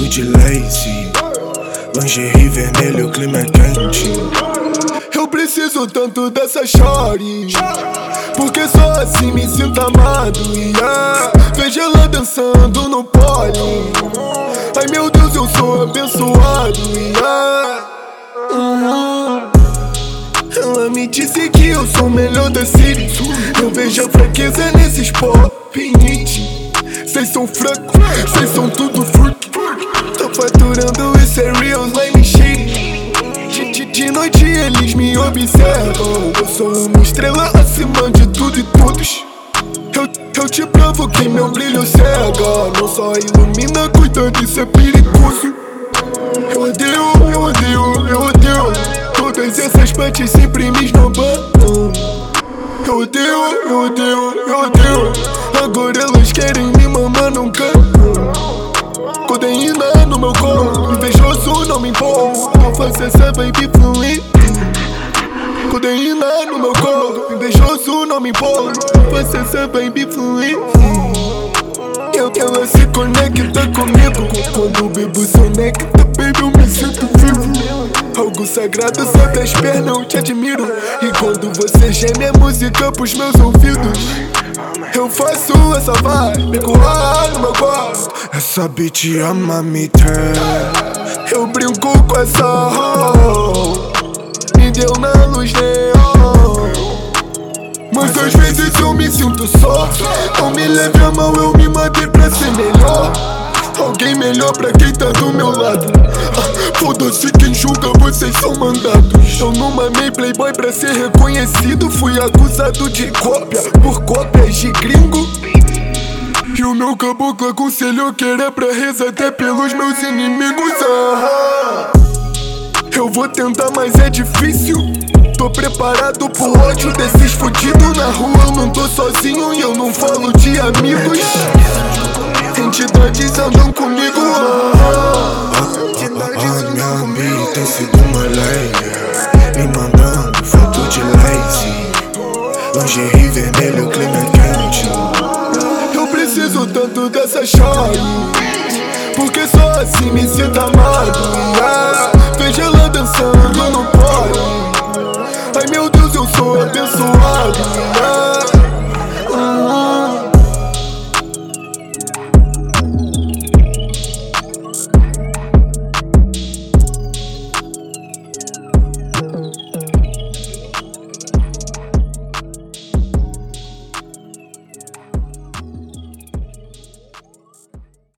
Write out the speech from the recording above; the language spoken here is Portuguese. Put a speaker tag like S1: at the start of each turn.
S1: foto de lace, lingerie vermelho, o clima é quente.
S2: Eu preciso tanto dessa shorty, porque só assim me sinto amado, yeah. Vejo ela dançando no pole. Ai meu Deus, eu sou abençoado, yeah. Ela me disse que eu sou o melhor da city. Eu vejo a fraqueza nesses pop hit. Cês são fracos, cês são tudo freak. Tô faturando isso é real slime shit. De noite eles me observam. Eu sou uma estrela acima de tudo e todos. Eu te provo que meu brilho cega. Não só ilumina, cuida disso é perigoso. Eu odeio todas essas partes sempre me esnobando. Eu odeio. Agora elas querem me mamar num canto. Codeína no meu colo, invejoso não me empolgo. Eu faço essa baby fluir. Codeína no meu colo, invejoso não me empolgo. Eu faço essa baby fluir. Ela se conecta comigo. Quando bebo soneca, baby, eu me sinto vivo. Algo sagrado sob as pernas, eu te admiro. E quando você geme, é música pros meus ouvidos. Eu faço essa vibe colar no meu corpo.
S1: Essa bitch ama me ter.
S2: Eu brinco com essa hoe, me deu na luz neon. Mas às vezes eu me sinto só. Não me leve a mão, eu me matei pra ser melhor. Alguém melhor pra quem tá do meu lado. Foda-se quem julga, vocês são mandados. Eu não mamei playboy pra ser reconhecido. Fui acusado de cópia por cópias de gringo. E o meu caboclo aconselhou que era pra rezar até pelos meus inimigos. Eu vou tentar, mas é difícil. Tô preparado pro ódio desses fudidos. Na rua eu não tô sozinho e eu não falo de amigos. Entidades andam comigo.
S1: Minha amiga tem sido uma lady, me mandando foto de lace, lingerie vermelho, o clima é quente.
S2: Eu preciso tanto dessa shorty, porque só assim me sinto amado, yeah. Vejo ela dançando no pole. Ai meu Deus, eu sou abençoado.